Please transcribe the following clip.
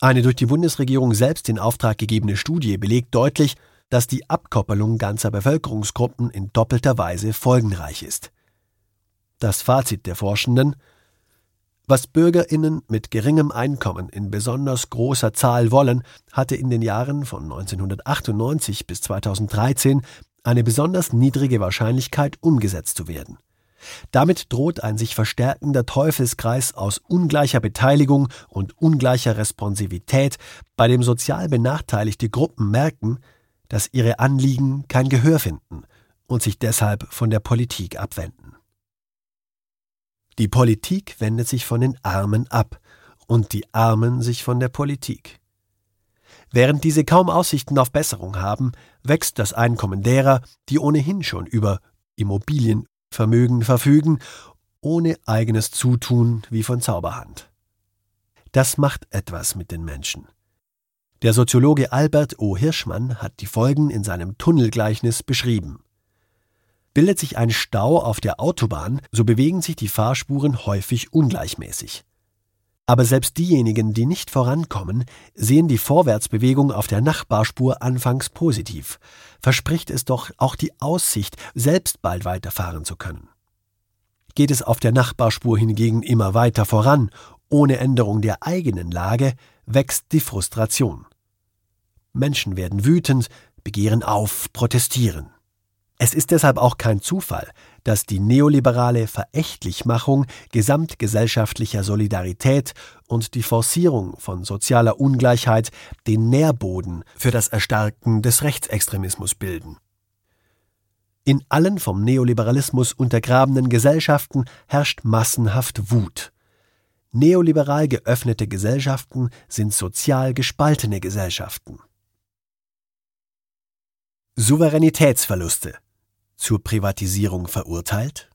Eine durch die Bundesregierung selbst in Auftrag gegebene Studie belegt deutlich, dass die Abkoppelung ganzer Bevölkerungsgruppen in doppelter Weise folgenreich ist. Das Fazit der Forschenden: Was BürgerInnen mit geringem Einkommen in besonders großer Zahl wollen, hatte in den Jahren von 1998 bis 2013 eine besonders niedrige Wahrscheinlichkeit, umgesetzt zu werden. Damit droht ein sich verstärkender Teufelskreis aus ungleicher Beteiligung und ungleicher Responsivität, bei dem sozial benachteiligte Gruppen merken, dass ihre Anliegen kein Gehör finden und sich deshalb von der Politik abwenden. Die Politik wendet sich von den Armen ab und die Armen sich von der Politik. Während diese kaum Aussichten auf Besserung haben, wächst das Einkommen derer, die ohnehin schon über Immobilienvermögen verfügen, ohne eigenes Zutun wie von Zauberhand. Das macht etwas mit den Menschen. Der Soziologe Albert O. Hirschmann hat die Folgen in seinem Tunnelgleichnis beschrieben. Bildet sich ein Stau auf der Autobahn, so bewegen sich die Fahrspuren häufig ungleichmäßig. Aber selbst diejenigen, die nicht vorankommen, sehen die Vorwärtsbewegung auf der Nachbarspur anfangs positiv. Verspricht es doch auch die Aussicht, selbst bald weiterfahren zu können. Geht es auf der Nachbarspur hingegen immer weiter voran, ohne Änderung der eigenen Lage, wächst die Frustration. Menschen werden wütend, begehren auf, protestieren. Es ist deshalb auch kein Zufall, dass die neoliberale Verächtlichmachung gesamtgesellschaftlicher Solidarität und die Forcierung von sozialer Ungleichheit den Nährboden für das Erstarken des Rechtsextremismus bilden. In allen vom Neoliberalismus untergrabenen Gesellschaften herrscht massenhaft Wut. Neoliberal geöffnete Gesellschaften sind sozial gespaltene Gesellschaften. Souveränitätsverluste. Zur Privatisierung verurteilt?